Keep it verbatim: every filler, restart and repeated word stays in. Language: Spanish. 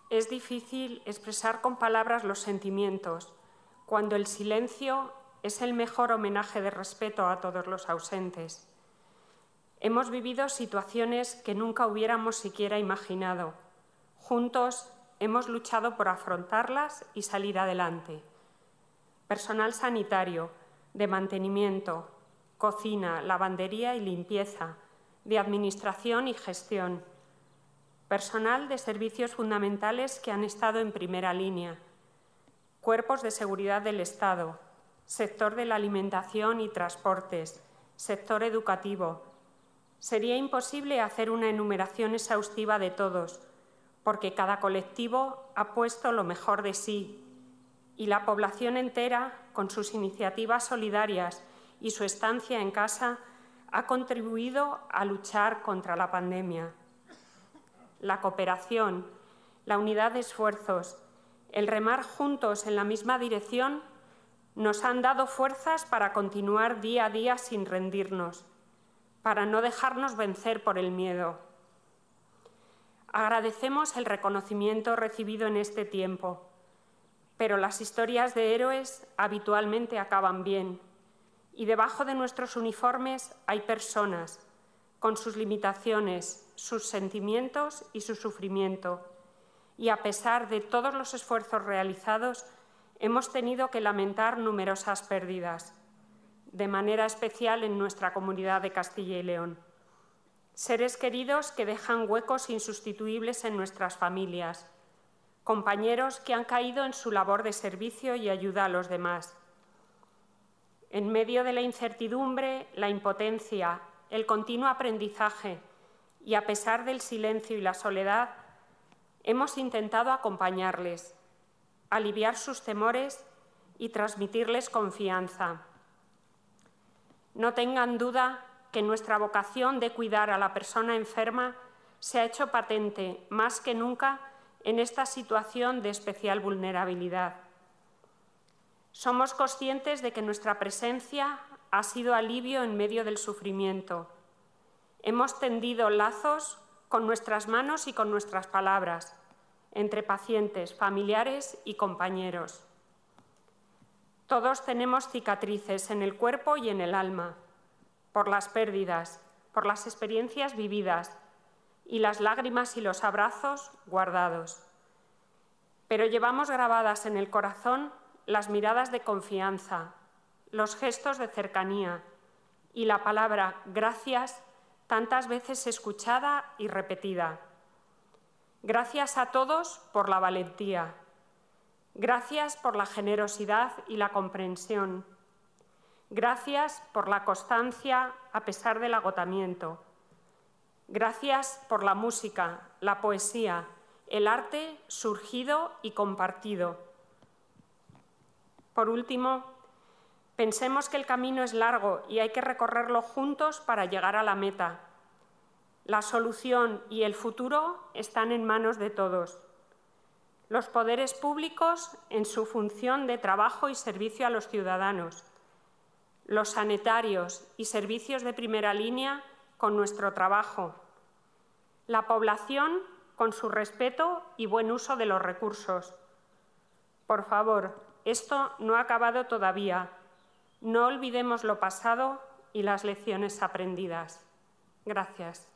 Es difícil expresar con palabras los sentimientos, cuando el silencio es el mejor homenaje de respeto a todos los ausentes. Hemos vivido situaciones que nunca hubiéramos siquiera imaginado. Juntos hemos luchado por afrontarlas y salir adelante. Personal sanitario, de mantenimiento, cocina, lavandería y limpieza, de administración y gestión. Personal de servicios fundamentales que han estado en primera línea. Cuerpos de seguridad del Estado, sector de la alimentación y transportes, sector educativo. Sería imposible hacer una enumeración exhaustiva de todos, porque cada colectivo ha puesto lo mejor de sí y la población entera, con sus iniciativas solidarias y su estancia en casa, ha contribuido a luchar contra la pandemia. La cooperación, la unidad de esfuerzos, el remar juntos en la misma dirección nos han dado fuerzas para continuar día a día sin rendirnos, para no dejarnos vencer por el miedo. Agradecemos el reconocimiento recibido en este tiempo, pero las historias de héroes habitualmente acaban bien y debajo de nuestros uniformes hay personas con sus limitaciones, sus sentimientos y su sufrimiento. Y a pesar de todos los esfuerzos realizados, hemos tenido que lamentar numerosas pérdidas, de manera especial en nuestra comunidad de Castilla y León. Seres queridos que dejan huecos insustituibles en nuestras familias, compañeros que han caído en su labor de servicio y ayuda a los demás. En medio de la incertidumbre, la impotencia, el continuo aprendizaje y a pesar del silencio y la soledad, hemos intentado acompañarles, aliviar sus temores y transmitirles confianza. No tengan duda que nuestra vocación de cuidar a la persona enferma se ha hecho patente más que nunca en esta situación de especial vulnerabilidad. Somos conscientes de que nuestra presencia ha sido alivio en medio del sufrimiento. Hemos tendido lazos con nuestras manos y con nuestras palabras, entre pacientes, familiares y compañeros. Todos tenemos cicatrices en el cuerpo y en el alma, por las pérdidas, por las experiencias vividas y las lágrimas y los abrazos guardados. Pero llevamos grabadas en el corazón las miradas de confianza, los gestos de cercanía y la palabra gracias tantas veces escuchada y repetida. Gracias a todos por la valentía. Gracias por la generosidad y la comprensión. Gracias por la constancia a pesar del agotamiento. Gracias por la música, la poesía, el arte surgido y compartido. Por último, pensemos que el camino es largo y hay que recorrerlo juntos para llegar a la meta. La solución y el futuro están en manos de todos. Los poderes públicos en su función de trabajo y servicio a los ciudadanos. Los sanitarios y servicios de primera línea con nuestro trabajo. La población con su respeto y buen uso de los recursos. Por favor, esto no ha acabado todavía. No olvidemos lo pasado y las lecciones aprendidas. Gracias.